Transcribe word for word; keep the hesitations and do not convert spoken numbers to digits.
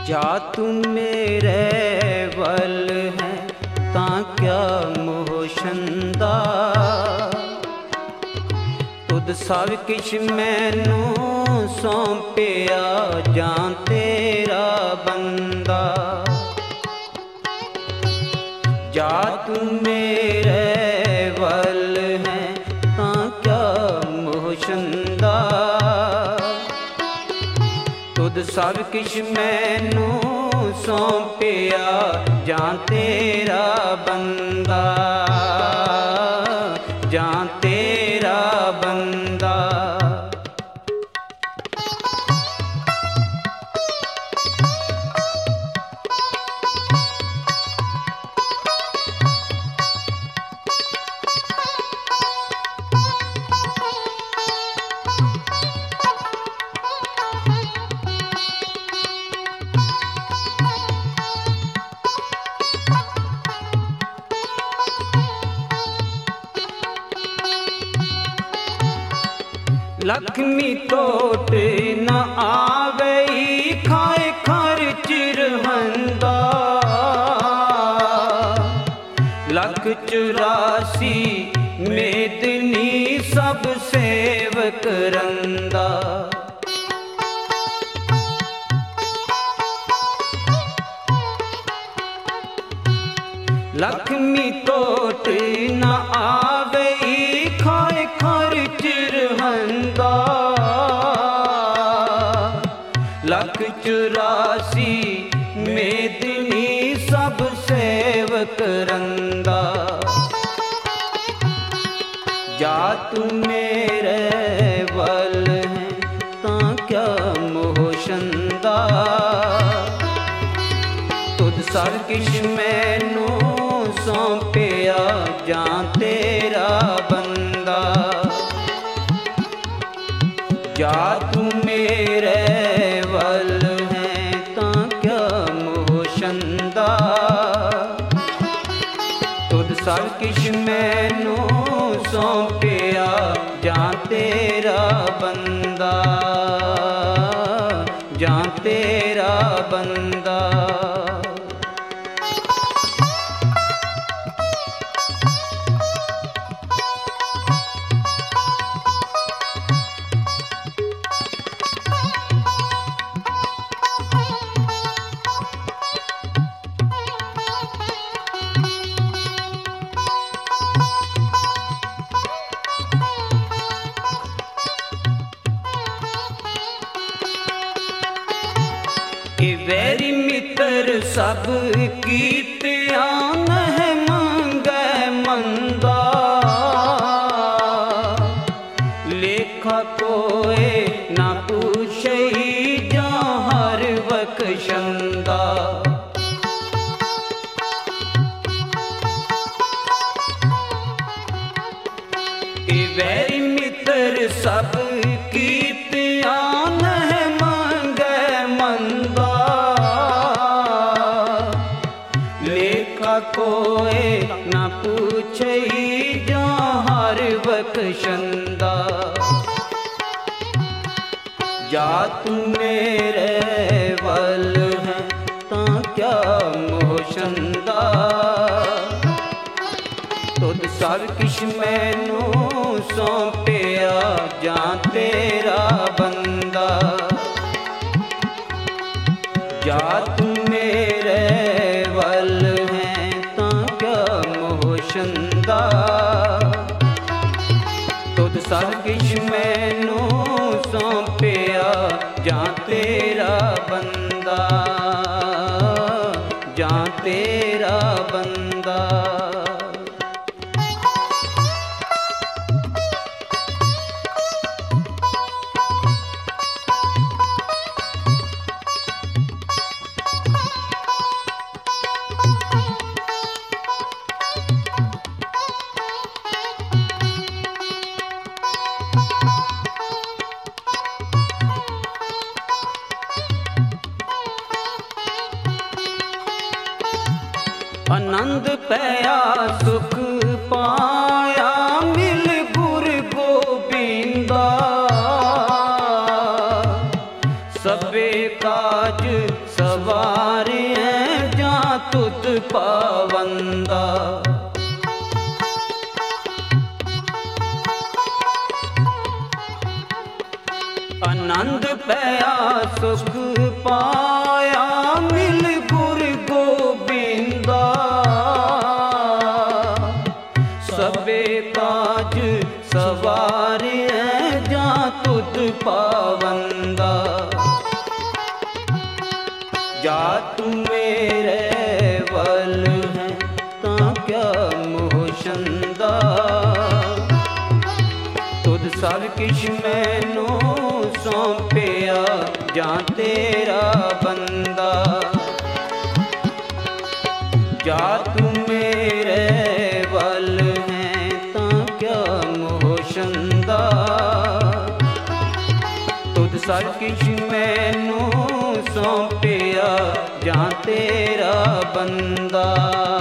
जा तू मेरे वल है तां क्या मोहशंदा, तुद सब किश मैनू सौंपिया जां तेरा बंदा। जा तू मेरे वल है तां क्या मोहशंदा, तुद सब किश मैनू सौंपिया जां तेरा बंदा, जां तेरा बंदा। लक्ष्मी टोट न आवई खाए खर्च रहंदा, लख चौरासी मेदनी सब सेवक रंदा। लक्ष्मी टोट न आवई खाए खर्च रहंदा, लख चौरासी मेदनी सब सेवक रंदा। जा तू मेरे वल है तां क्या मोहशंदा, तुद सब किश मैनू सौंपिया जां तेरा बंदा। जा तू मेरे वल है तां क्या मोहशंदा, तुद सब किश मैनू सौंपिया जां तेरा बंदा, जां तेरा बंदा। वैरी मित्र सब कीतिया नह मंगै मंदा, लेखा कोई ना पूछई जां हर बख्शंदा। वैरी मित्र सब कीतिया नह मंगै मंदा, लेखा कोई ना पूछई जां हर बख्शंदा। जा तू मेरे वल है तां क्या मोहशंदा, तुद सब किश मैनू सौंपिया जां तेरा बंदा। जा तू मेरे वल है तां क्या मोहशंदा, तुद सब किश मैनू सौंपिया जां तेरा बंदा, जां तेरा बंदा। ਪਾਵੰਦਾ। ਆਨੰਦ ਪਿਆ ਸੁਖ ਪਾਇਆ ਮਿਲ ਗੁਰ ਗੋਬਿੰਦਾ। ਸਭੇ ਕਾਜ ਸਵਾਰਿਐ ਜਾਂ ਤੁਧ ਪਾਵੰਦਾ। ਜਾ ਤੂੰ ਮੇਰੇ ਵੱਲ ਹੈ ਤਾਂ ਕਿਆ ਮੋਹ ਛੰਦਾ। ਤੁਧ ਸਭ ਕਿਛ ਮੈਨੂੰ ਸੌਂਪਿਆ ਜਾਂ ਤੇਰਾ ਬੰਦਾ। ਜਾ ਤੂੰ ਮੇਰੇ ਵੱਲ ਹੈ ਤਾਂ ਕਿਆ ਮੋਹ ਛੰਦਾ। ਤੁਧ ਸਭ ਕਿਛ ਮੈਨੂੰ ਸੌਂਪਿਆ ਜਾਂ ਤੇਰਾ ਬੰਦਾ।